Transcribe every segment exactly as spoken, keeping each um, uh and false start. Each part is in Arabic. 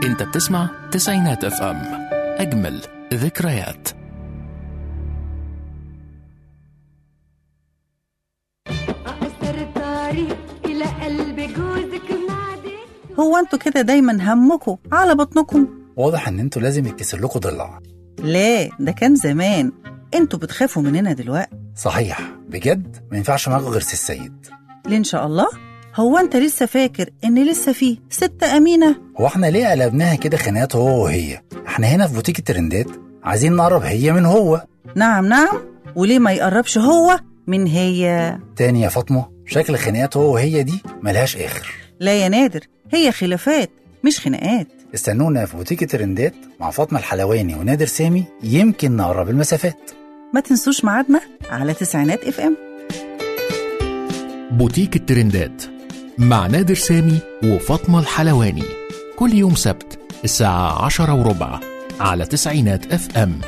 انت بتسمع تسعينات اف ام، اجمل ذكريات. هو انتوا كده دايما همكم على بطنكم؟ واضح ان انتوا لازم يتكسر لكم ضلع. لا ده كان زمان، انتوا بتخافوا مننا دلوقتي. صحيح بجد ما ينفعش معاكم غير سي السيد. ليه ان شاء الله؟ هو انت لسه فاكر ان لسه فيه ست امينه؟ هو احنا ليه قلبناها كده خناقات هو وهي؟ احنا هنا في بوتيك الترندات عايزين نقرب هي من هو. نعم نعم، وليه ما يقربش هو من هي؟ تاني يا فاطمه، شكل خناقات هو وهي دي ملهاش اخر. لا يا نادر، هي خلافات مش خناقات. استنونا في بوتيك الترندات مع فاطمه الحلواني ونادر سامي، يمكن نقرب المسافات. ما تنسوش ميعادنا على تسعينات اف ام. بوتيك الترندات مع نادر سامي وفاطمة الحلواني، كل يوم سبت الساعة عشرة وربع على تسعينات اف ام.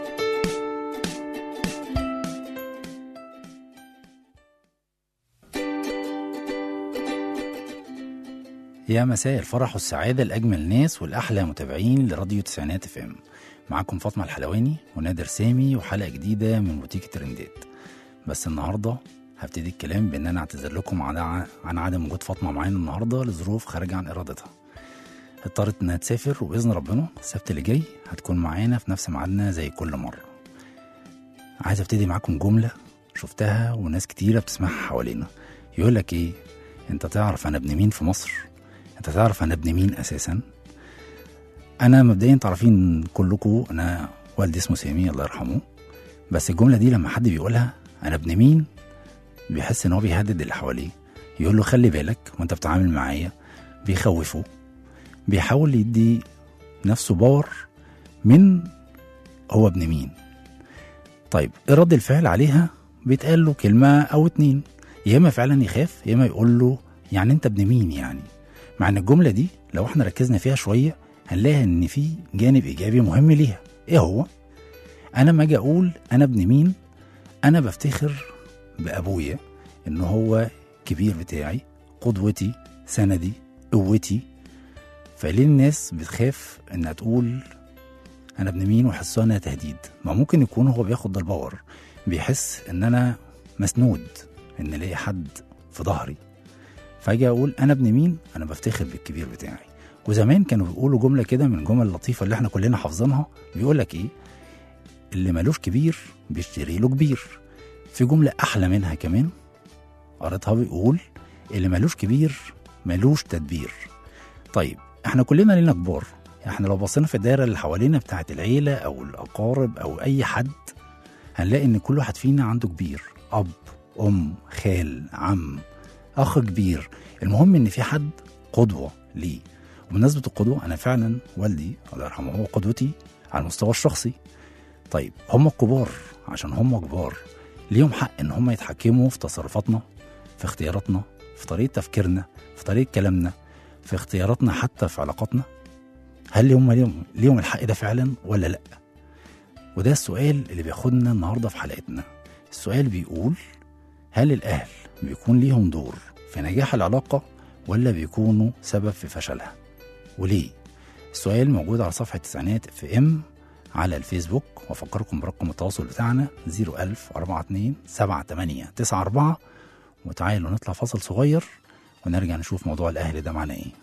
يا مساء الفرح والسعادة لأجمل ناس والأحلى متابعين لراديو تسعينات اف ام. معاكم فاطمة الحلواني ونادر سامي وحلقة جديدة من بوتيك الترندات. بس النهاردة هبتدي الكلام بأن أنا أعتذر لكم عن عن عدم وجود فاطمة معانا النهاردة لظروف خارجة عن إرادتها. اضطرت إنها تسافر، وبإذن ربنا السبت اللي جاي هتكون معانا في نفس ميعادنا زي كل مرة. عايز أبتدي معاكم جملة شفتها وناس كتيرة بتسمعها حوالينا. يقولك إيه؟ أنت تعرف أنا ابن مين في مصر؟ أنت تعرف أنا ابن مين أساسا؟ أنا مبدئيا تعرفين كلكم أنا والدي اسمه سامي الله يرحمه، بس الجملة دي لما حد بيقولها أنا ابن مين بيحس إن هو بيهدد اللي حواليه، يقول له خلي بالك وأنت بتعامل معايا، بيخوفه، بيحاول يدي نفسه باور من هو ابن مين. طيب إيه رد الفعل عليها؟ بيتقال له كلمة أو اتنين، يا إما فعلا يخاف يا إما يقول له يعني أنت ابن مين يعني. مع ان الجملة دي لو احنا ركزنا فيها شوية هنلاقي ان في جانب ايجابي مهم ليها. ايه هو؟ انا ما اجي اقول انا ابن مين، انا بفتخر بابويا ان هو كبير بتاعي، قدوتي، سندي، قوتي. فليه الناس بتخاف انها تقول انا ابن مين ويحسوا انها تهديد؟ ما ممكن يكون هو بياخد ده الباور، بيحس ان انا مسنود، ان ليه حد في ظهري، فاجي اقول انا ابن مين، انا بفتخر بالكبير بتاعي. وزمان كانوا بيقولوا جمله كده من الجمل اللطيفه اللي احنا كلنا حافظينها، بيقول لك ايه؟ اللي مالوش كبير بيشتري له كبير. في جمله احلى منها كمان قريتها بيقول اللي مالوش كبير مالوش تدبير. طيب احنا كلنا لينا كبار، احنا لو بصينا في الدايره اللي حوالينا بتاعت العيله او الاقارب او اي حد هنلاقي ان كل واحد فينا عنده كبير، اب، ام، خال، عم، اخ كبير. المهم ان في حد قدوه ليه. وبمناسبه القدوه انا فعلا والدي الله يرحمه هو قدوتي على المستوى الشخصي. طيب هم الكبار عشان هم كبار ليهم حق ان هم يتحكموا في تصرفاتنا، في اختياراتنا، في طريقه تفكيرنا، في طريقه كلامنا، في اختياراتنا، حتى في علاقاتنا. هل هم ليهم ليهم الحق ده فعلا ولا لا؟ وده السؤال اللي بياخدنا النهارده في حلقتنا. السؤال بيقول هل الاهل بيكون ليهم دور في نجاح العلاقة ولا بيكونوا سبب في فشلها؟ وليه؟ السؤال موجود على صفحة تسعينات اف ام على الفيسبوك، وافكركم برقم التواصل بتاعنا صفر ألف أربعة اتنين سبعة تمانية تسعة أربعة. وتعالوا نطلع فاصل صغير ونرجع نشوف موضوع الأهل ده معناه ايه.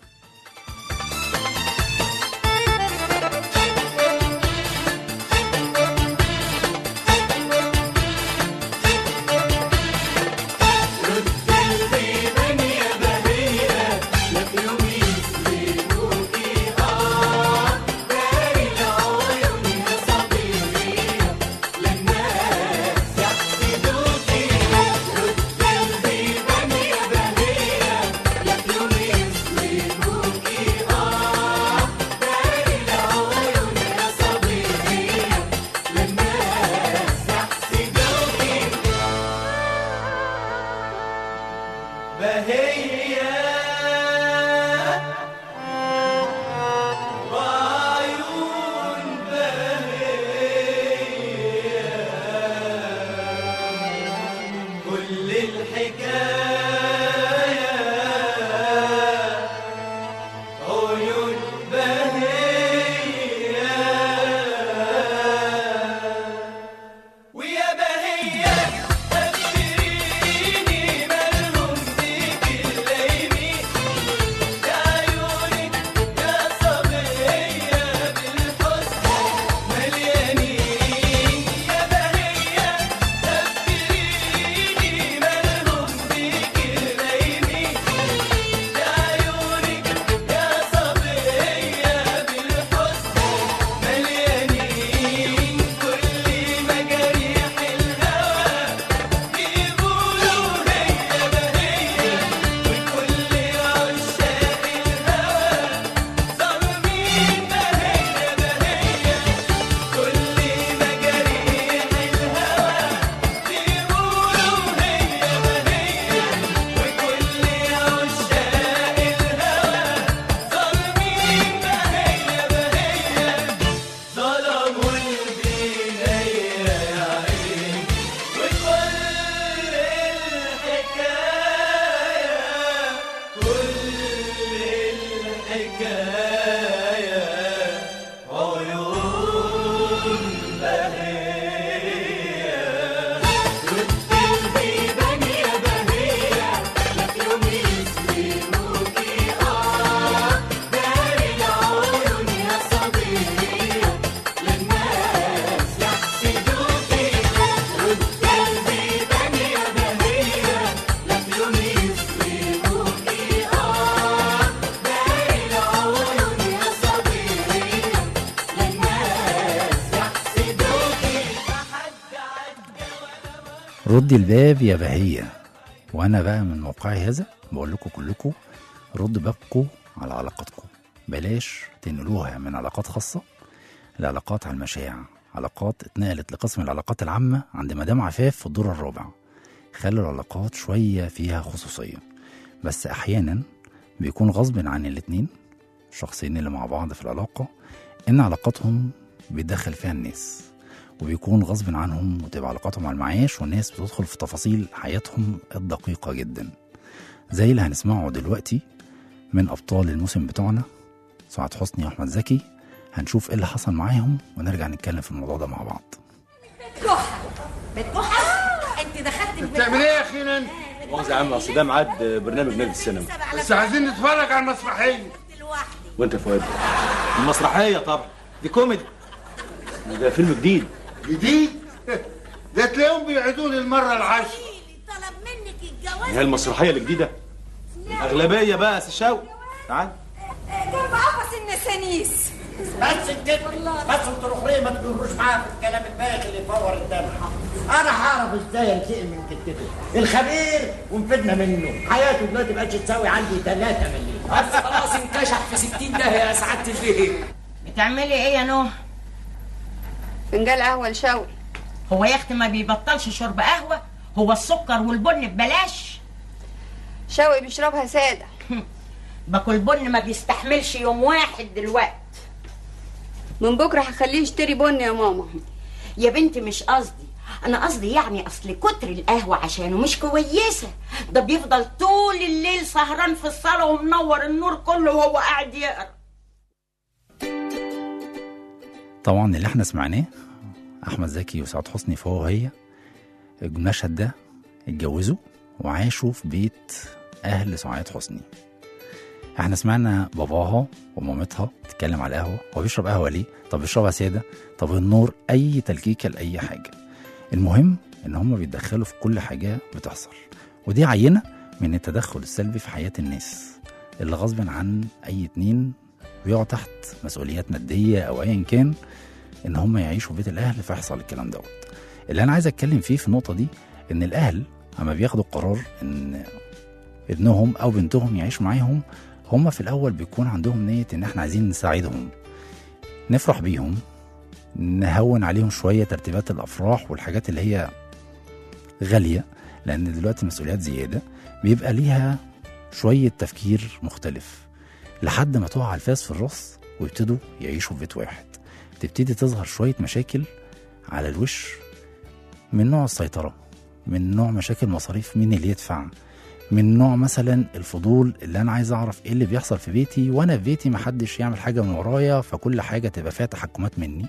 ردي الباب يا بهية. وانا بقى من موقعي هذا بقول لكم كلكم ردوا بابكم على علاقاتكم، بلاش تنقلوها من علاقات خاصة لعلاقات على المشاع. علاقات اتنقلت لقسم العلاقات العامة عند مدام عفاف في الدور الرابع. خلوا العلاقات شوية فيها خصوصية، بس أحيانا بيكون غصب عن الاتنين الشخصين اللي مع بعض في العلاقة إن علاقاتهم بيدخل فيها الناس، وبيكون غصب عنهم وتبقى علاقاتهم على المعاش والناس بتدخل في تفاصيل حياتهم الدقيقة جدا، زي اللي هنسمعه دلوقتي من أبطال الموسم بتوعنا سعاد حسني وأحمد زكي. هنشوف إيه اللي حصل معاهم ونرجع نتكلم في الموضوع ده مع بعض. بتكحة بتكحة انت دخلت البيت بتعمل ايه يا اخينا انت؟ مؤاخذة يا عم، اصل ده ميعاد برنامج نادي السينما، بس عايزين نتفرج على المسرحية. وانت يا فؤاد؟ المسرحية طبعا دي كوميدي، ده فيلم جديد. جديد؟ ده تلاقيهم بيعيدوا لي المرة العاشرة. طلب منك الجواز. هي المسرحية الجديدة؟ الأغلبية بقى يا سي شوقي. تعال. جنب عبس النسانيس. بس كده، بس انتوا الاخرين ما تدوروش معايا في الكلام البايخ اللي يفور الدم. انا هعرف ازاي انتقم من كتته الخبير ونفدنا منه. حياته دلوقتي بقتش تساوي عندي ثلاثة مليون. بس خلاص انكشح في ستين ده يا سعادة البيه. بتعملي ايه يا نوح؟ فنجان قهوة لشوقي. هو يا اختي ما بيبطلش شرب قهوة؟ هو السكر والبن ببلاش؟ شوقي بيشربها سادة. باكل بن ما بيستحملش يوم واحد دلوقتي. من بكرة هخليه يشتري بن يا ماما. يا بنتي مش قصدي، انا قصدي يعني اصل كتر القهوة عشانه مش كويسة. ده بيفضل طول الليل سهران في الصالة ومنور النور كله وهو قاعد يقرا. طبعا اللي احنا سمعناه احمد زكي وسعاد حسني فهو هي المشهد ده اتجوزوا وعاشوا في بيت اهل سعاد حسني. احنا سمعنا باباها ومامتها تتكلم على القهوه، هو بيشرب قهوه ليه؟ طب بيشربها ساده؟ طب النور اي تلكيكه لاي حاجه. المهم ان هم بيتدخلوا في كل حاجه بتحصل، ودي عينه من التدخل السلبي في حياه الناس اللي غصب عن اي اتنين بيقعوا تحت مسؤوليات ماديه او ايا كان ان هم يعيشوا في بيت الاهل فيحصل الكلام دوت. اللي انا عايز اتكلم فيه في النقطه دي ان الاهل اما بياخدوا قرار ان ابنهم او بنتهم يعيش معاهم، هم في الاول بيكون عندهم نيه ان احنا عايزين نساعدهم، نفرح بيهم، نهون عليهم شويه ترتيبات الافراح والحاجات اللي هي غاليه، لان دلوقتي مسؤوليات زياده بيبقى ليها شويه تفكير مختلف لحد ما تقع الفاس في الراس ويبتدوا يعيشوا في بيت واحد. تبتدي تظهر شويه مشاكل على الوش من نوع السيطره، من نوع مشاكل مصاريف مين اللي يدفع، من نوع مثلا الفضول اللي انا عايز اعرف ايه اللي بيحصل في بيتي وانا في بيتي محدش يعمل حاجه من ورايا فكل حاجه تبقى فيها تحكمات مني.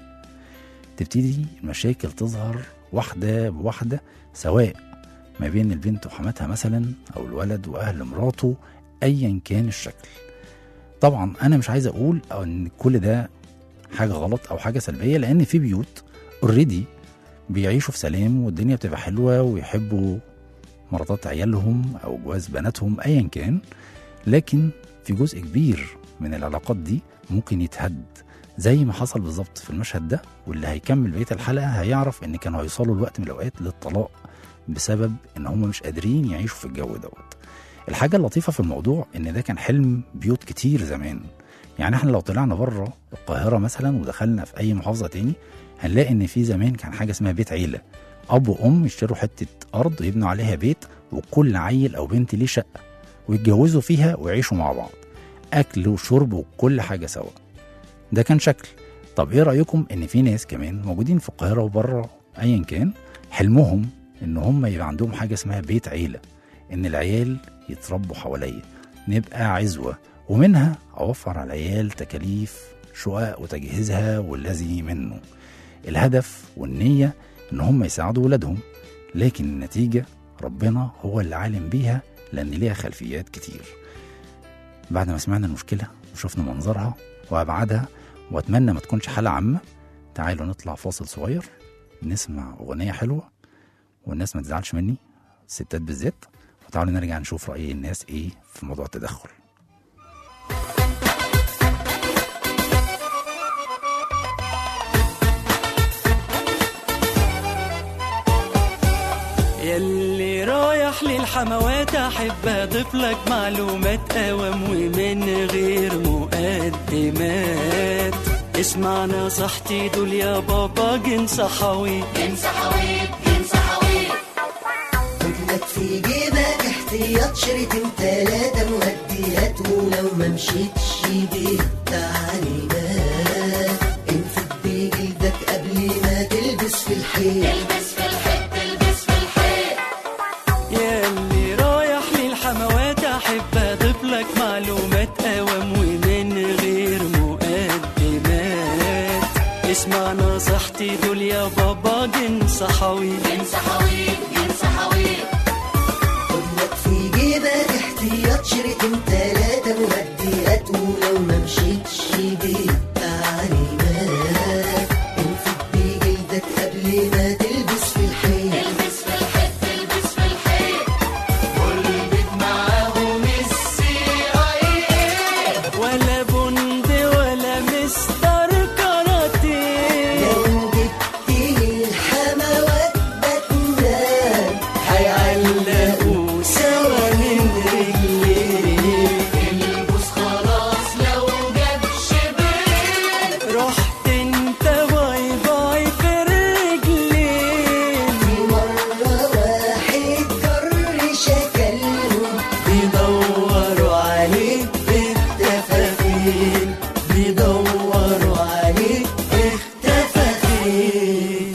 تبتدي المشاكل تظهر واحده بواحده، سواء ما بين البنت وحماتها مثلا او الولد واهل مراته ايا كان الشكل. طبعا انا مش عايز اقول ان كل ده حاجه غلط او حاجه سلبيه، لان في بيوت اوريدي بيعيشوا في سلام والدنيا بتبقى حلوه ويحبوا مراتات عيالهم او جواز بناتهم ايا كان، لكن في جزء كبير من العلاقات دي ممكن يتهد زي ما حصل بالظبط في المشهد ده. واللي هيكمل بقيه الحلقه هيعرف ان كانوا هيوصلوا الوقت من الاوقات للطلاق بسبب ان هم مش قادرين يعيشوا في الجو دوت. الحاجه اللطيفه في الموضوع ان ده كان حلم بيوت كتير زمان. يعني احنا لو طلعنا بره القاهره مثلا ودخلنا في اي محافظه تاني هنلاقي ان في زمان كان حاجه اسمها بيت عيله، اب وام يشتروا حته ارض ويبنوا عليها بيت وكل عيل او بنت ليه شقه ويتجوزوا فيها ويعيشوا مع بعض، اكل وشرب وكل حاجه سوا. ده كان شكل. طب ايه رايكم ان في ناس كمان موجودين في القاهره وبره ايا كان حلمهم ان هم يبقى عندهم حاجه اسمها بيت عيله، ان العيال يتربوا حواليا، نبقى عزوه، ومنها اوفر على العيال تكاليف شقق وتجهيزها والذي منه. الهدف والنيه ان هم يساعدوا ولادهم، لكن النتيجه ربنا هو اللي عالم بيها لان ليها خلفيات كتير. بعد ما سمعنا المشكله وشفنا منظرها وابعادها، واتمنى ما تكونش حاله عامه، تعالوا نطلع فاصل صغير نسمع اغنيه حلوه والناس ما تزعلش مني، الستات بالذات، وتعالوا نرجع نشوف راي الناس ايه في موضوع التدخل. يا ياللي رايح للحموات احب اضيف لك معلومات اوام ومن غير مقدمات. اسمع نصيحتي دول يا بابا جنس حويط جنس حويط جنس حويط. خدلك في جيبك احتياط شريطين تلاتة مهديات، ولو ما مشيتش بالتعليمات انفد بجلدك قبل ما تلبس في الحيط. تلبس في الحيط تلبس في الحيط. ياللي رايح للحموات احب اضيف لك معلومات اوام ومن غير مقدمات. اسمع نصيحتي دول يا بابا جنس حويط جنس حويط جنس حويط. خدلك في جيبك احتياط شريطين تلاتة مهديات، ولو ما مشيتش بالتعليمات انفد بجلدك قبل ما تلبس في الحيط. تلبس في الحيط تلبس في الحيط. والبيت معاهم السي اي اي ولا بند ولا مستر كاراتيه. لو جبت الحموات باتمان هيعلقوا سوا من رجليه. البوس خلاص لو جاب شبين. رحت انت باي باي في الرجلين. في مرة واحد جر شكلهم بيدوروا عليك اختفى فين. بيدوروا عليك اختفى فين.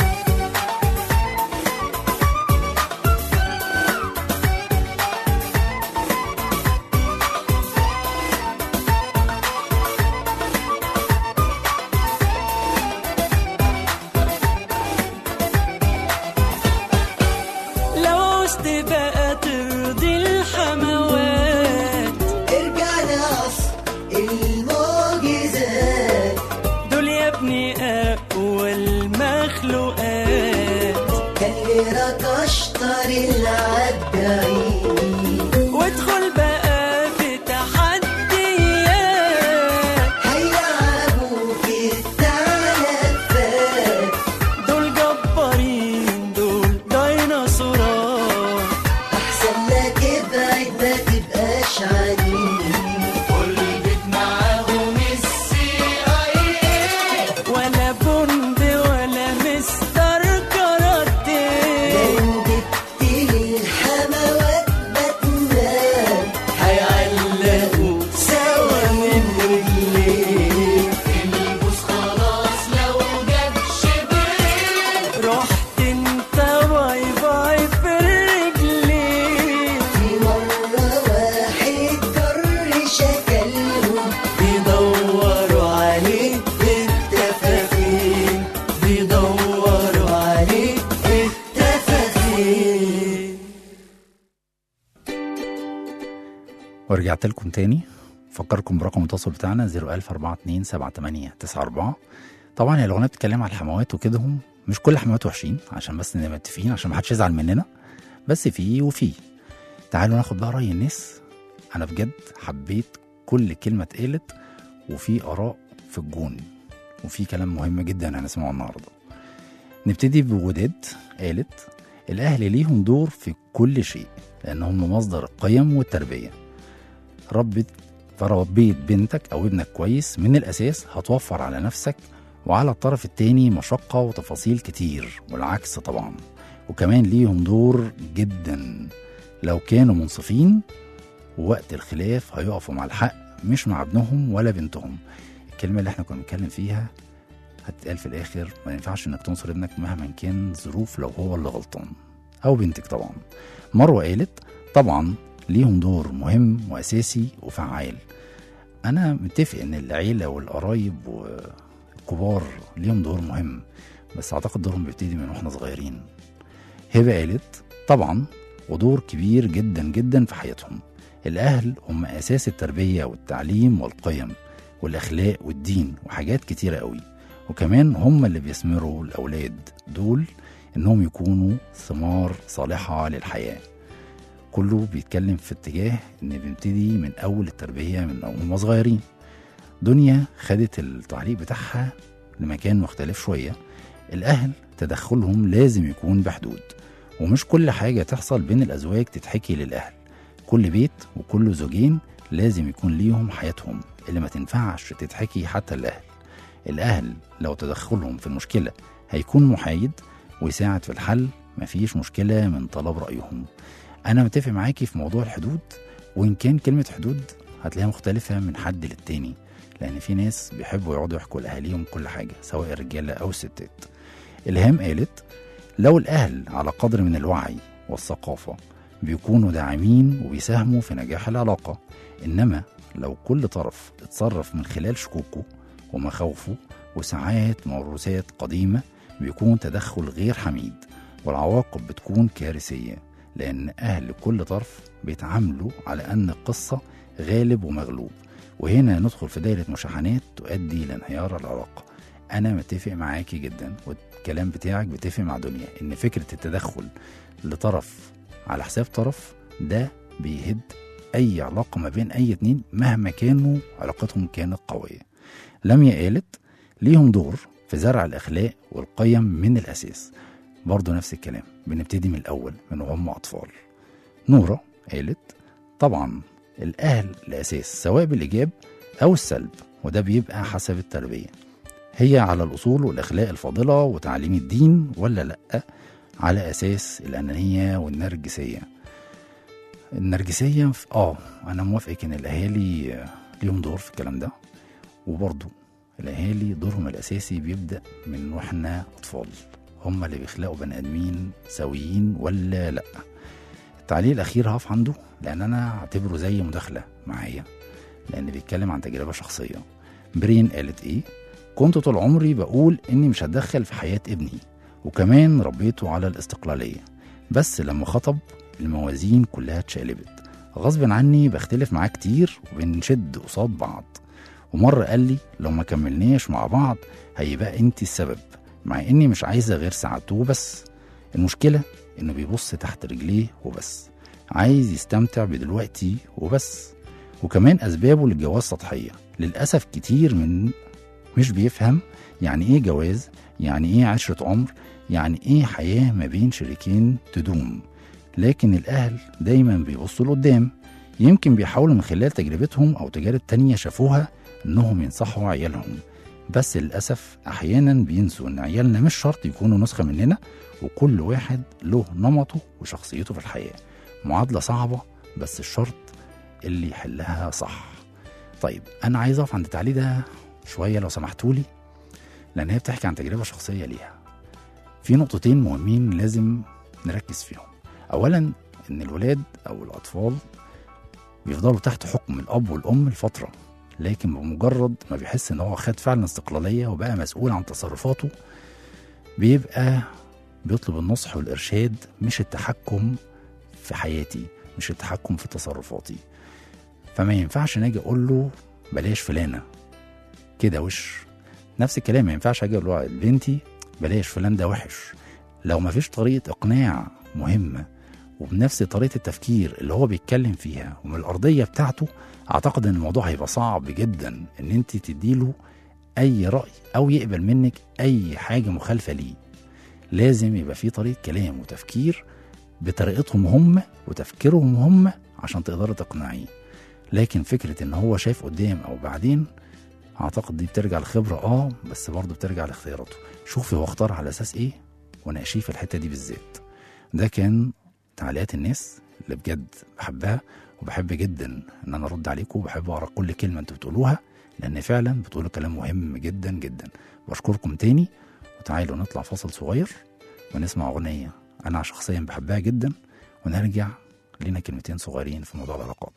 لو عوزت بقى ترضي الحموات ارجع لعصر المعجزات. دول يا ابني اقوى المخلوقات. كلرك اشطر العداعين وادخل بقى في تحديات. هيلعبوك التعلفات. دول جبارين دول ديناصورات. احسن لك ابعد ما تبقاش عنيد. والبيت معاهم السي اي اي ولا بند ولا مستر كاراتيه. لو جبت الحموات باتمان هيعلقوا سوا من رجليه. البوس خلاص لو جاب شبين. رحت انت باي باي في الرجلين. في مرة واحد جر شكلهم بيدوروا عليك اختفى فين. بيدوروا عليك اختفى فين. ورجعت لكم تاني. فكركم برقم التواصل بتاعنا صفر ألف أربعة اتنين سبعة تمانية تسعة أربعة. طبعا هي الاغنيه بتتكلم على الحموات وكدهم، مش كل الحموات وحشين عشان بس نبقى متفقين عشان ما حدش يزعل مننا، بس في وفي. تعالوا ناخد بقى راي الناس. انا بجد حبيت كل كلمه اتقالت، وفي اراء في الجون، وفي كلام مهم جدا هنسمعه النهارده. نبتدي بوداد. قالت الاهل ليهم دور في كل شيء لانهم مصدر القيم والتربيه. ربت فربيت بنتك او ابنك كويس من الاساس هتوفر على نفسك وعلى الطرف التاني مشقه وتفاصيل كتير، والعكس طبعا. وكمان ليهم دور جدا لو كانوا منصفين، ووقت الخلاف هيقفوا مع الحق مش مع ابنهم ولا بنتهم. الكلمه اللي احنا كنا بنتكلم فيها هتتقال في الاخر. ما ينفعش انك تنصر ابنك مهما كان ظروف لو هو اللي غلطان، او بنتك طبعا. مروه قالت طبعا ليهم دور مهم واساسي وفعال. انا متفق ان العيله والقرايب والكبار ليهم دور مهم، بس اعتقد دورهم بيبتدي من واحنا صغيرين. هبه قالت طبعا ودور كبير جدا جدا في حياتهم. الاهل هم اساس التربيه والتعليم والقيم والاخلاق والدين وحاجات كتيره قوي، وكمان هم اللي بيثمروا الاولاد دول انهم يكونوا ثمار صالحه للحياه. كله بيتكلم في اتجاه ان بنبتدي من اول التربيه من هم صغيرين. دنيا خدت التعليق بتاعها لمكان مختلف شويه. الاهل تدخلهم لازم يكون بحدود، ومش كل حاجة تحصل بين الأزواج تتحكي للأهل. كل بيت وكل زوجين لازم يكون ليهم حياتهم اللي ما تنفعش تتحكي حتى الأهل. الأهل لو تدخلهم في المشكلة هيكون محايد ويساعد في الحل، مفيش مشكلة من طلب رأيهم. أنا متفق معاكي في موضوع الحدود، وإن كان كلمة حدود هتلاقيها مختلفة من حد للتاني، لأن في ناس بيحبوا يقعدوا يحكوا لأهاليهم كل حاجة سواء الرجالة أو الستات. إلهام قالت لو الأهل على قدر من الوعي والثقافة بيكونوا داعمين وبيساهموا في نجاح العلاقة، إنما لو كل طرف اتصرف من خلال شكوكه ومخاوفه وساعات موروثات قديمة بيكون تدخل غير حميد، والعواقب بتكون كارثية، لأن أهل كل طرف بيتعاملوا على أن القصة غالب ومغلوب، وهنا ندخل في دائرة مشاحنات تؤدي لانهيار العلاقة. أنا متفق معاكي جدا، والكلام بتاعك بتفق مع دنيا، إن فكرة التدخل لطرف على حساب طرف ده بيهد أي علاقة ما بين أي اتنين مهما كانوا علاقتهم كانت قوية. لميا قالت ليهم دور في زرع الأخلاق والقيم من الأساس، برضو نفس الكلام، بنبتدي من الأول من وهم أطفال. نورة قالت طبعا الأهل الأساس سواء بالإيجاب أو السلب، وده بيبقى حسب التربية، هي على الأصول والأخلاق الفاضلة وتعليم الدين، ولا لأ على أساس الأنانية والنرجسية. النرجسية آه أنا موافق إن الأهالي ليهم دور في الكلام ده، وبرضو الأهالي دورهم الأساسي بيبدأ من وإحنا أطفال، هم اللي بيخلقوا بني آدمين سويين ولا لأ. التعليق الأخير هقف عنده لأن أنا أعتبره زي مداخلة معايا، لأن بيتكلم عن تجربة شخصية. برين قالت إيه؟ كنت طول عمري بقول إني مش هتدخل في حياة ابني، وكمان ربيته على الاستقلالية، بس لما خطب الموازين كلها اتشقلبت، غصب عني بختلف معاه كتير وبنشد قصاد بعض، ومرة قال لي لو ما كملناش مع بعض هيبقى انت السبب، مع اني مش عايزة غير سعادته وبس. المشكلة انه بيبص تحت رجليه وبس، عايز يستمتع بدلوقتي وبس، وكمان اسبابه للجواز سطحية. للأسف كتير من مش بيفهم يعني ايه جواز، يعني ايه عشرة عمر، يعني ايه حياة ما بين شريكين تدوم. لكن الأهل دايما بيبصوا لقدام، يمكن بيحاولوا من خلال تجربتهم أو تجارب تانية شافوها إنهم ينصحوا عيالهم، بس للأسف أحيانا بينسوا إن عيالنا مش شرط يكونوا نسخة مننا، وكل واحد له نمطه وشخصيته في الحياة. معادلة صعبة بس الشرط اللي يحلها صح. طيب أنا عايز أقف عند التعليق ده شوية لو سمحتولي، لأن هي بتحكي عن تجربة شخصية ليها. في نقطتين مهمين لازم نركز فيهم. أولا إن الولاد أو الأطفال بيفضلوا تحت حكم الأب والأم لفترة، لكن بمجرد ما بيحس إن هو خد فعلا استقلالية وبقى مسؤول عن تصرفاته بيبقى بيطلب النصح والإرشاد، مش التحكم في حياتي، مش التحكم في تصرفاتي. فما ينفعش ناجي أقول له بلاش فلانة كده وش، نفس الكلام ما ينفعش أجي أقول له بنتي بلاش فلان ده وحش. لو ما فيش طريقة إقناع مهمة وبنفس طريقة التفكير اللي هو بيتكلم فيها ومن الأرضية بتاعته، أعتقد أن الموضوع هيبقى صعب جدا أن أنت تديله أي رأي أو يقبل منك أي حاجة مخالفة ليه. لازم يبقى في طريقة كلام وتفكير بطريقتهم هم وتفكيرهم هم عشان تقدروا تقنعيه. لكن فكرة أن هو شايف قدام أو بعدين، أعتقد دي بترجع لخبرة آه بس برضه بترجع لاختياراته. شوفي هو اختار على أساس إيه وناقشيه في الحتة دي بالذات. ده كان تعليقات الناس اللي بجد بحبها، وبحب جدا ان انا ارد عليكم، وبحب اقرا كل كلمه انتوا بتقولوها لان فعلا بتقولوا كلام مهم جدا جدا. بشكركم تاني، وتعالوا نطلع فاصل صغير ونسمع اغنيه انا شخصيا بحبها جدا، ونرجع لنا كلمتين صغيرين في موضوع العلاقات.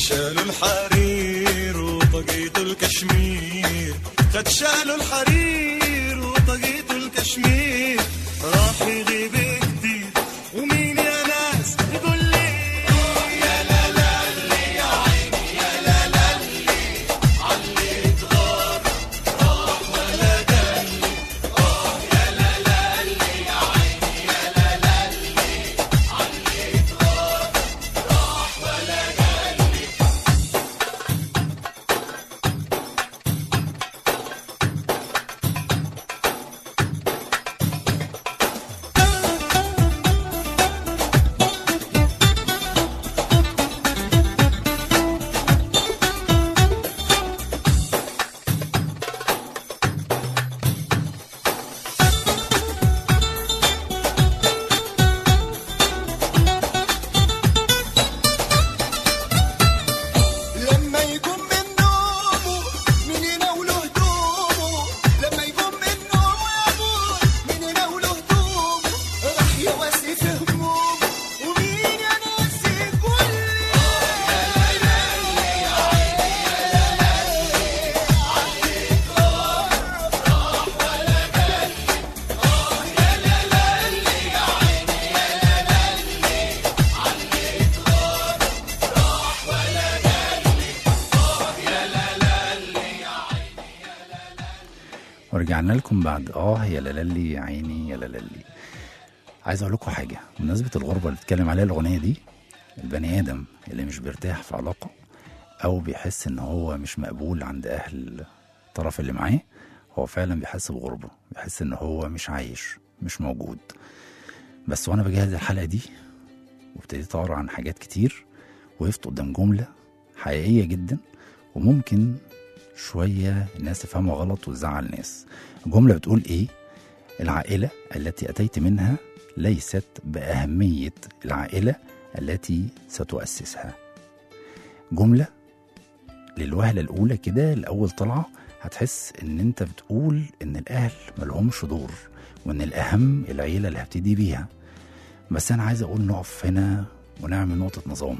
شالوا الحرير وطقيتوا الكشمير، خد شالوا الحرير وطقيتوا الكشمير، راح يغيب كتير ومين يا ناس يقول لي يا لا لا اللي يا عيني يا لا لا اللي علي اتغار راح ولا قالي. اه يا لا لا اللي يا عيني يا لا لا اللي علي اتغار راح ولا قالي. لما يقوم من نومه من يناوله هدومه، لما يقوم من نومه يا ابوي من يناوله هدومه، راح يواسي في همومه ومين يا ناس يقول لي يا لا لا اللي يا عيني يا لا لا اللي علي اتغار راح ولا قالي. اه يا لا لا اللي يا عيني يا لا لا اللي علي اتغار راح ولا قالي. اه يا لا لا اللي يا عيني يا لا لا. ورجعنا لكم بعد اه يا لالي يا عيني يا لالي. عايز اقول لكم حاجه بمناسبه الغربه اللي بتتكلم عليها الاغنيه دي. البني ادم اللي مش بيرتاح في علاقه او بيحس ان هو مش مقبول عند اهل الطرف اللي معاه، هو فعلا بيحس بغربه، بيحس ان هو مش عايش مش موجود. بس وانا بجهز الحلقه دي وابتديت اقرا عن حاجات كتير، وقفت قدام جمله حقيقيه جدا وممكن شويه الناس تفهمها غلط وتزعل ناس. الجمله بتقول ايه؟ العائله التي اتيت منها ليست باهميه العائله التي ستؤسسها. جمله للوهله الاولى كده، الاول طلعه هتحس ان انت بتقول ان الاهل ملهمش دور وان الاهم العيله اللي هبتدي بيها. بس انا عايز اقول نقف هنا ونعمل نقطه نظام.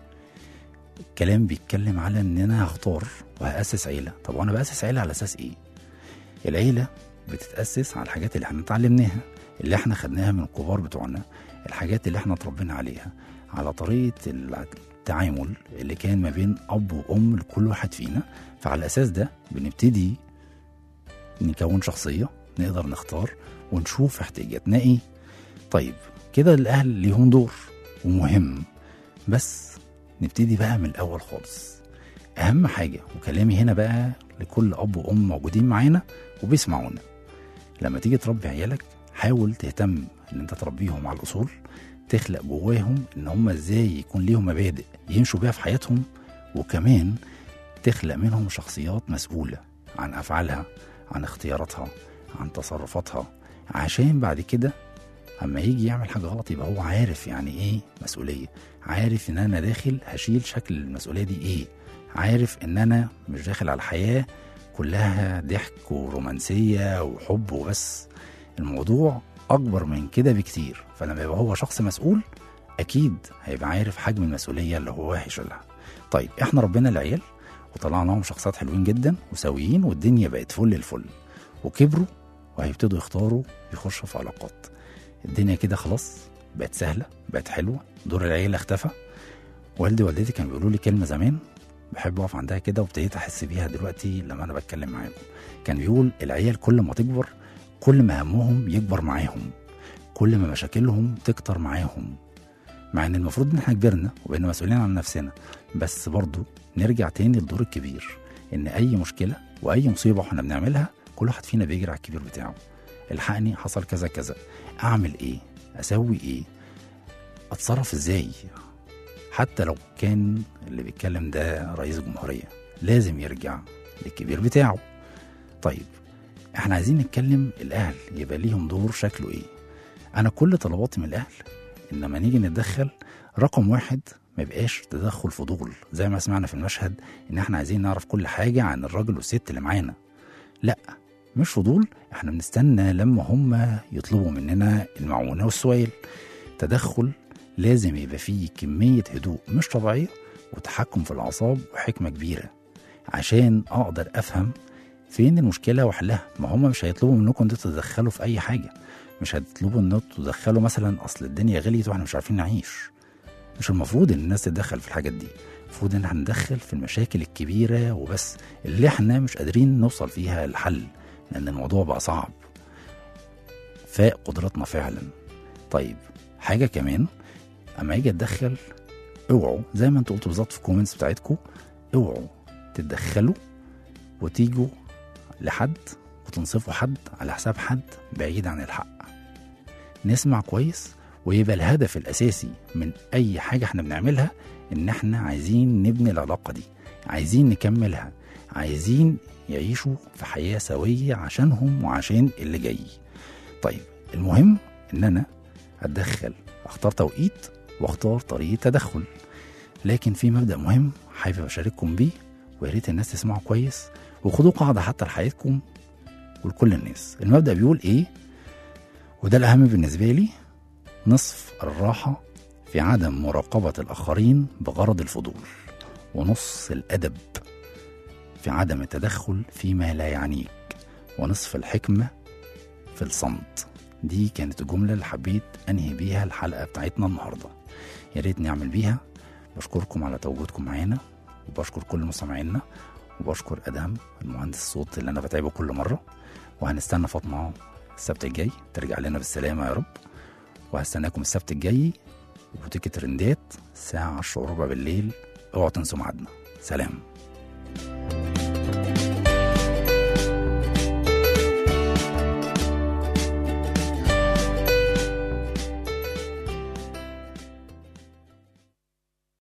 الكلام بيتكلم على ان انا هختار وهاسس عيله. طب وانا باسس عيله على اساس ايه؟ العيله بتتاسس على الحاجات اللي احنا اتعلمناها، اللي احنا خدناها من الكبار بتوعنا، الحاجات اللي احنا اتربينا عليها، على طريقه التعامل اللي كان ما بين اب وام لكل واحد فينا. فعلى الاساس ده بنبتدي نكون شخصيه نقدر نختار ونشوف احتياجاتنا ايه. طيب كده الاهل ليهم دور ومهم، بس نبتدي بقى من الاول خالص. اهم حاجه، وكلامي هنا بقى لكل اب وام موجودين معانا وبيسمعونا، لما تيجي تربي عيالك حاول تهتم ان انت تربيهم على الاصول، تخلق جواهم ان هم ازاي يكون ليهم مبادئ يمشوا بيها في حياتهم، وكمان تخلق منهم شخصيات مسؤوله عن افعالها، عن اختياراتها، عن تصرفاتها، عشان بعد كده اما يجي يعمل حاجه غلط يبقى هو عارف يعني ايه مسؤوليه، عارف ان انا داخل هشيل شكل المسؤوليه دي ايه، عارف ان انا مش داخل على الحياه كلها ضحك ورومانسيه وحب وبس. الموضوع اكبر من كده بكتير. فلما يبقى هو شخص مسؤول اكيد هيبقى عارف حجم المسؤوليه اللي هو هيشيلها. طيب احنا ربنا العيال وطلعناهم شخصيات حلوين جدا وسويين، والدنيا بقت فل الفل، وكبروا وهيبتدوا يختاروا يخشوا في علاقات. الدنيا كده خلاص بقت سهله، بقت حلوه، دور العيله اختفى. والدي ووالدتي كانوا بيقولوا لي كلمه زمان بحب اقف عندها كده، وابتديت احس بيها دلوقتي لما انا بتكلم معاكم. كان بيقول العيال كل ما تكبر كل ما همهم يكبر معاهم، كل ما مشاكلهم تكتر معاهم. مع ان المفروض ان احنا كبرنا وبقينا مسؤولين عن نفسنا، بس برضو نرجع تاني للدور الكبير، ان اي مشكله واي مصيبه احنا بنعملها كل واحد فينا بيجري على الكبير بتاعه. الحقني، حصل كذا كذا، اعمل ايه، اسوي ايه، اتصرف ازاي. حتى لو كان اللي بيتكلم ده رئيس جمهوريه لازم يرجع للكبير بتاعه. طيب احنا عايزين نتكلم الاهل يبقى ليهم دور شكله ايه. انا كل طلباتي من الاهل ان لما نيجي نتدخل، رقم واحد ما يبقاش تدخل فضول زي ما سمعنا في المشهد ان احنا عايزين نعرف كل حاجه عن الراجل والست اللي معانا. لا، مش فضول، احنا بنستنى لما هم يطلبوا مننا المعونه والسؤال. تدخل لازم يبقى فيه كميه هدوء مش طبيعيه وتحكم في الأعصاب وحكمة كبيرة عشان أقدر أفهم فين المشكلة وحلها. ما هم مش هيطلبوا منكم أن تتدخلوا في أي حاجة، مش هتطلبوا أن تدخلوا مثلا أصل الدنيا غليت وإحنا مش عارفين نعيش. مش المفروض ان الناس تتدخل في الحاجات دي، المفروض ان احنا ندخل في المشاكل الكبيره وبس اللي احنا مش قادرين نوصل فيها الحل، لان الموضوع بقى صعب فاق قدراتنا فعلا. طيب حاجه كمان، اما اجي اتدخل اوعوا زي ما انتوا قلتوا بالظبط في الكومنتس بتاعتكم، اوعوا تتدخلوا وتيجوا لحد وتنصفوا حد على حساب حد بعيد عن الحق. نسمع كويس، ويبقى الهدف الأساسي من أي حاجة احنا بنعملها إن احنا عايزين نبني العلاقة دي، عايزين نكملها، عايزين يعيشوا في حياة سوية عشانهم وعشان اللي جاي. طيب المهم إن أنا أتدخل، أختار توقيت وأختار طريقة تدخل. لكن في مبدأ مهم حابب أشارككم بيه، ويا ريت الناس تسمعوا كويس وخدوا قاعدة حتى لحياتكم ولكل الناس. المبدأ بيقول إيه؟ وده الأهم بالنسبة لي: نصف الراحة في عدم مراقبة الآخرين بغرض الفضول، ونص الأدب في عدم التدخل فيما لا يعنيك، ونصف الحكمة في الصمت. دي كانت الجملة اللي حبيت أنهي بيها الحلقة بتاعتنا النهاردة، يا ريت نعمل بيها. بشكركم على تواجدكم معانا، وبشكر كل مستمعينا، وبشكر أدهم المهندس الصوت اللي أنا بتعبه كل مرة. وهنستنى فاطمة السبت الجاي ترجع لنا بالسلامة يا رب، وهستناكم السبت الجاي وبوتيكة ترندات الساعة عشرة وربع بالليل. اوعوا تنسوا ميعادنا. سلام.